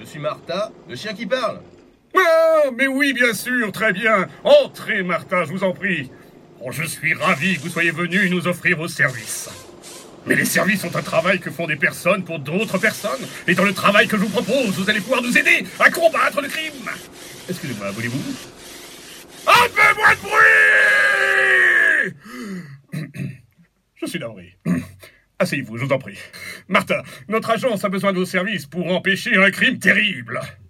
suis Martha, le chien qui parle. Ah, mais oui, bien sûr, très bien. Entrez, Martha, je vous en prie. Oh, je suis ravi que vous soyez venu nous offrir vos services. Mais les services sont un travail que font des personnes pour d'autres personnes. Et dans le travail que je vous propose, vous allez pouvoir nous aider à combattre le crime. Excusez-moi, voulez-vous? Un peu moins de bruit! Je suis navré. Asseyez-vous, je vous en prie. Martha, notre agence a besoin de vos services pour empêcher un crime terrible.